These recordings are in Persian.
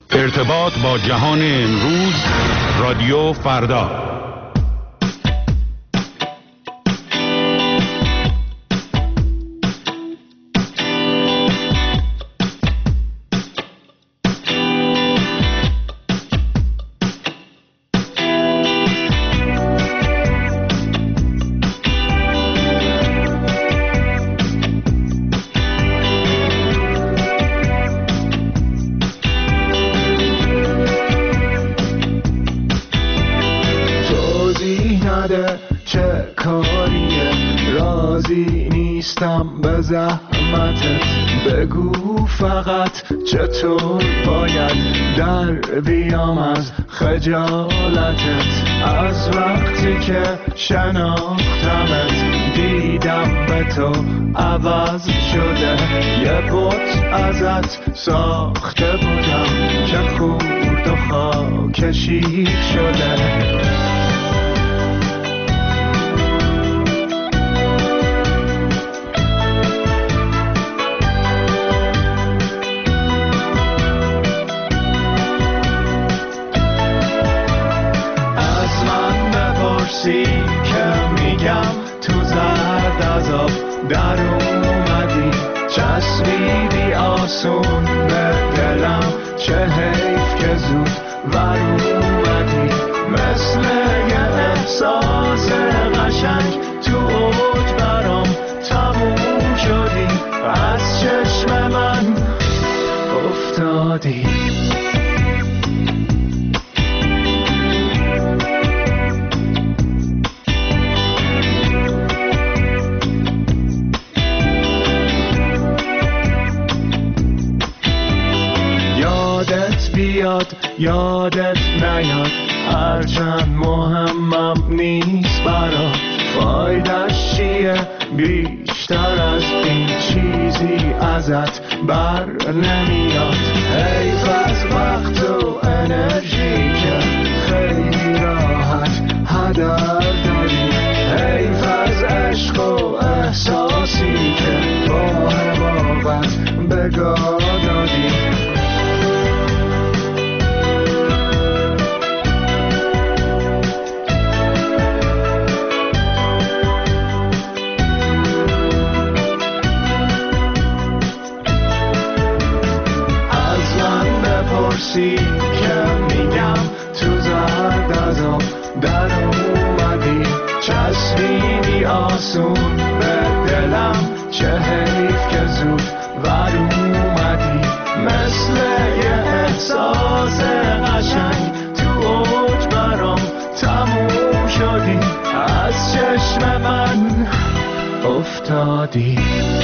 ارتباط با جهان امروز، رادیو فردا. چه کاریه راضی نیستم به زحمتت، بگو فقط چطور باید در بیام از خجالتت. از وقتی که شناختمت دیدم به تو عوض شده، یه بت ازت ساخته بودم که خورد و خاکشیر شده. که میگم تو زرد از آب در اومدی، چسبیدی آسون به دلم، چه حیف که زود ور اومدی. مثل یه احساس قشنگ تو اوج برام تموم شدی، از چشم من افتادی. یادت نیاد هرچند مهمم نیست برات، فایدش چیه بیشتر از این چیزی ازت بر نمیاد. حیف از وقت و انرژی که خیلی راحت هدر داری، حیف از عشق و احساسی که با حماقت بگا دادی. که میگم تو زرد از آب در اومدی، چسبیدی آسون به دلم، چه حیف که زود ور اومدی. مثل یه احساس قشنگ تو اوج برام تموم شدی، از چشم من افتادی.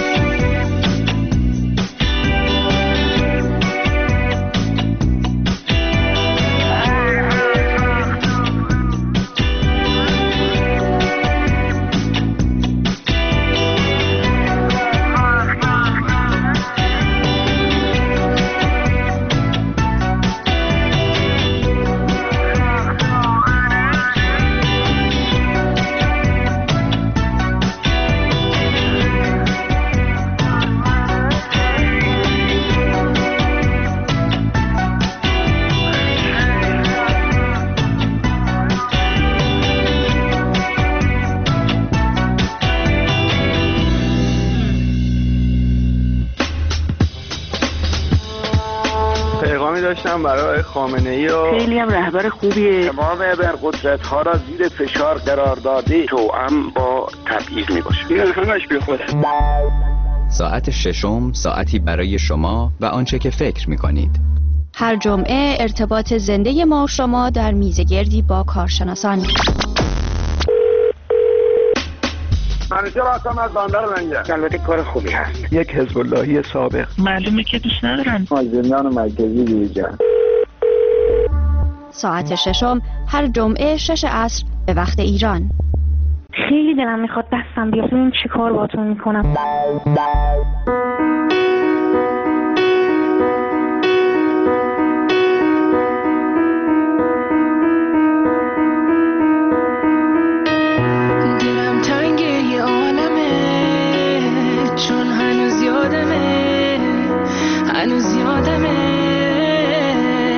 داشتم برای خامنه‌ای و خیلی هم رهبر خوبیه. تمام ابرقدرت‌ها را زیر فشار قرار داده، توأم با تبعیض میباشه. این همش بی خوده. ساعت ششم، ساعتی برای شما و آنچه که فکر میکنید. هر جمعه ارتباط زنده ما و شما در میزگردی با کارشناسان. منیجر هستم از بندر لنگر. البته کار خوبی هست. یک حزب اللهی سابق. معلومه که دوست ندارن. زندان مرکزی دیجا. ساعت ششم هر جمعه 6 عصر به وقت ایران. خیلی دلم میخواد دستم بیاد ببینم چی کار باهاتون میکنم. هنوز یادمه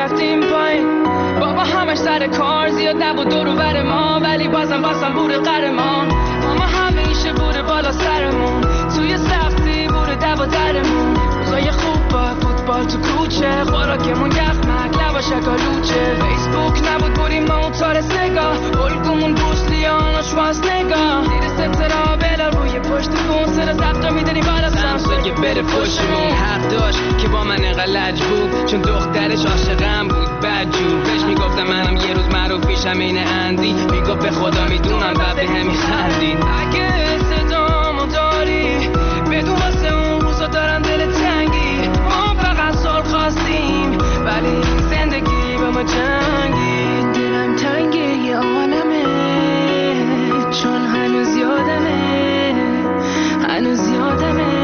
رفتیم پایین. بابا همش سر کار زیاد نبود دور و بر ما، ولی بازم بوده قهرمان. ماما همیشه بوده بالا سرمون، توی سختی بوده دو درمون. روزای خوب با فوتبال تو کوچه، خوراکمون یخمک لبا شکالوچه. فیسبوک نبود بودیم موتار سگاه، الگومون بروسلیان و شواز نگاه. زیر سترا بلا روی پشت کن، سر زبطا میدنی بالا سمسایه بره پشتمون. حق داشت که با من انقلج بود، چون دخترش عاشقم بود بدجور. بهش میگفتم منم یه روز معروف میشم این اندی، میگفت به خدا میدونم و به همی خندید. اگه صدامو داری بدون واسه اون روزا دارم دل تنگی. ما فقط سال خواستیم ولی این زندگی به ما جنگید. دلم تنگه یه عالمه، چون هنوز یادمه، هنوز یادمه.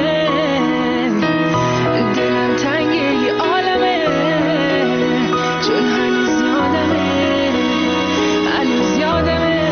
دلم تنگه یه عالمه، چون هنوز یادمه، هنوز یادمه.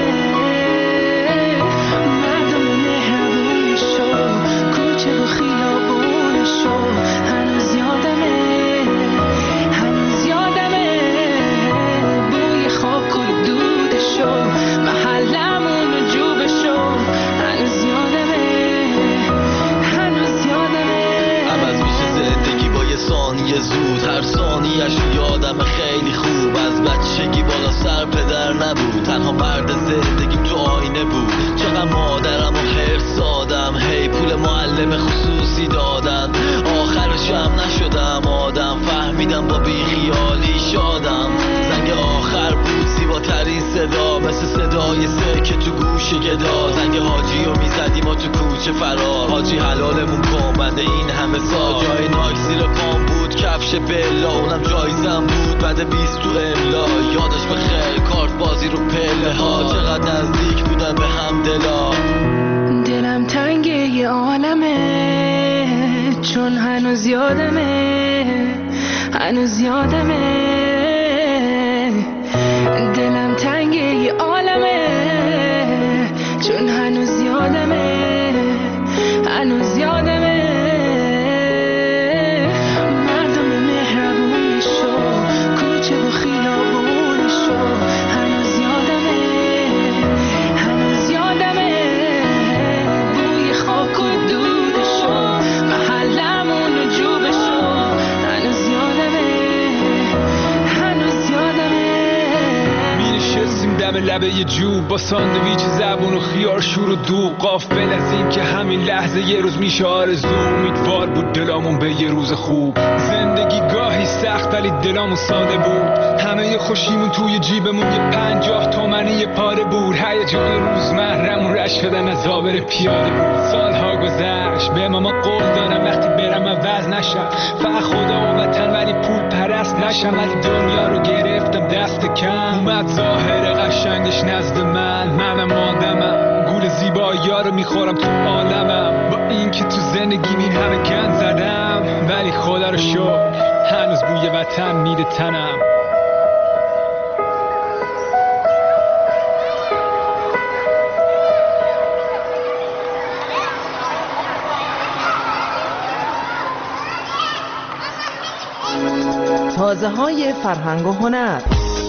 مردم مهربونشو، کوچه و خیابونشو، هنوز یادمه، هنوز یادمه. بوی خاک و دودشو، محلمون و جوبشو، هنوز یادمه، هنوز یادمه. عوض میشه زندگی با یه ثانیه زود، هر ثانیه‌شو یادم خیلی خوب. از بچگی بالا سر پدر نبود، تنها مرد زندگیم تو آینه بود. چقدر مادرم و حرص دادم، هی پول معلم خصوصی دادن. آخرش هم نشدم آدم، فهمیدم با بیخیالی شادم. زنگ آخر بود زیباترین صدا، مثل صدای سکه تو گوش گدا. زنگ حاجی رو میزدیم و تو کوچه فرار، حاجی حلالمون کن بنده این همه سال. جای ناک زیر پام بود کفش بلا، اونم جایزم بود بعد 20 تو املا. یادش بخیر کارت بازی رو پله ها، چقدر نزدیک بودن به هم دلا. دلم تنگه یه عالمه، چون هنوز یادمه، هنوز یادمه. دلم تنگه یه عالمه، چون هنوز یادمه، هنوز یادمه. مردم مهربونشو، کوچه و خیابونشو، هنوز یادمه، هنوز یادمه. بوی خاک و دودشو، محلمون و جوبشو، هنوز یادمه، هنوز یادمه. می‌نشستیم دم لبه یه جوب با ساندویچ زبون و خیار شور و دوغ، غافل از این که همین لحظه یه روز میشه آرزو. امیدوار بود دلامون به یه روز خوب. زندگی گاهی سخت ولی دلامون ساده بود، همه خوشیمون توی جیبمون یه 50 تومنی یه پاره بود. هیجان روزمره‌مون رشک شدن از آبر پیاده بود. سالها گذشت به ماما قول دادم وقتی برم عوض نشم، فقط خدا و وطن ولی پول پرست نشم. ولی دنیا رو گرفتم دست کم، اومد ظاهر قشنگش نزد منم آدمم، گول زیبایی‌ها رو میخورم تو عالمم. با این که تو زندگی این همه گند زدم، ولی خدا رو شکر هنوز بوی وطن میده تنم. تازه های فرهنگ و هنر.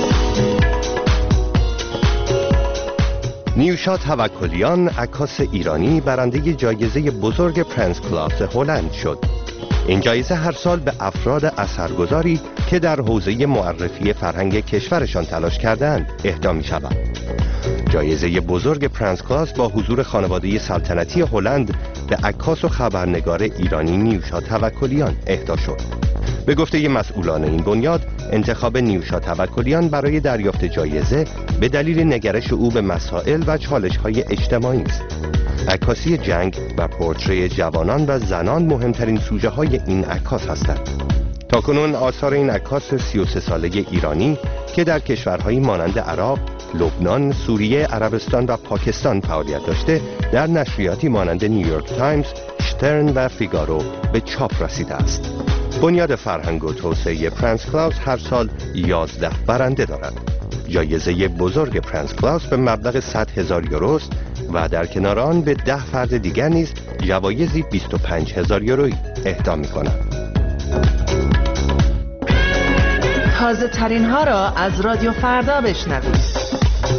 نیوشا توکلیان عکاس ایرانی برنده جایزه بزرگ پرنس کلاس هلند شد. این جایزه هر سال به افراد اثرگذاری که در حوزه معرفی فرهنگ کشورشان تلاش کردند اهدا می شود. جایزه بزرگ پرنس کلاس با حضور خانواده سلطنتی هلند به عکاس و خبرنگار ایرانی نیوشا توکلیان اهدا شد. به گفته مسئولان این بنیاد، انتخاب نیوشا توکلیان برای دریافت جایزه به دلیل نگرش او به مسائل و چالش‌های اجتماعی است. عکاسی جنگ و پورتری جوانان و زنان مهمترین سوژه‌های این عکاس هستند. تاکنون آثار این عکاس 33 ساله ایرانی که در کشورهایی مانند عراق، لبنان، سوریه، عربستان و پاکستان فعالیت داشته، در نشریاتی مانند نیویورک تایمز، شترن و فیگارو به چاپ رسیده است. بنیاد فرهنگ و توسعه پرنس کلاس هر سال 11 برنده دارد. جایزه بزرگ پرنس کلاس به مبلغ 100,000 یورو است و در کنار آن به 10 فرد دیگر نیز جوایزی 25,000 یورویی اهدا می‌کند. تازه ترین ها را از رادیو فردا بشنوید.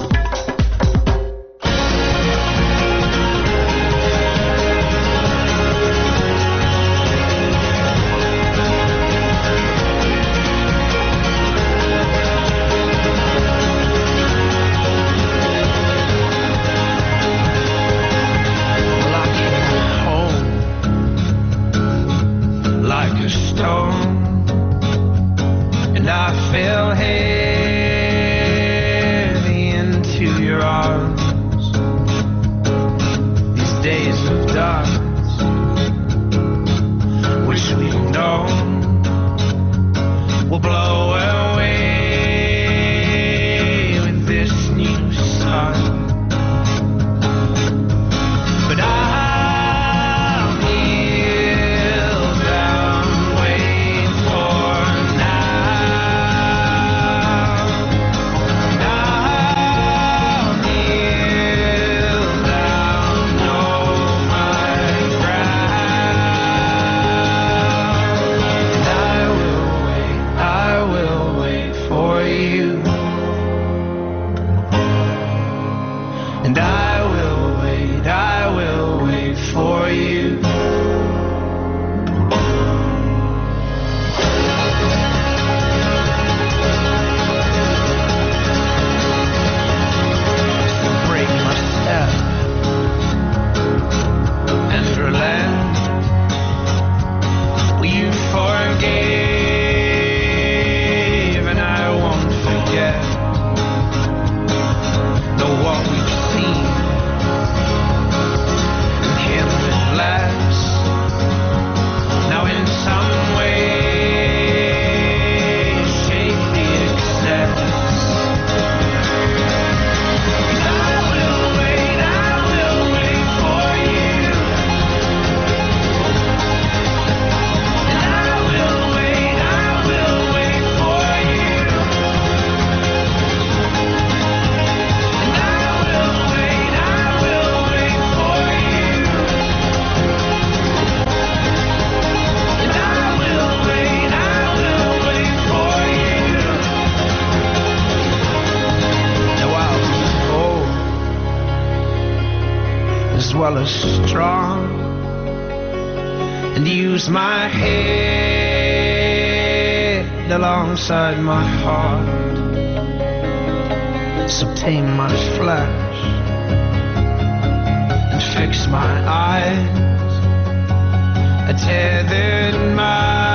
Strong and use my head alongside my heart, so tame my flesh and fix my eyes, I tethered my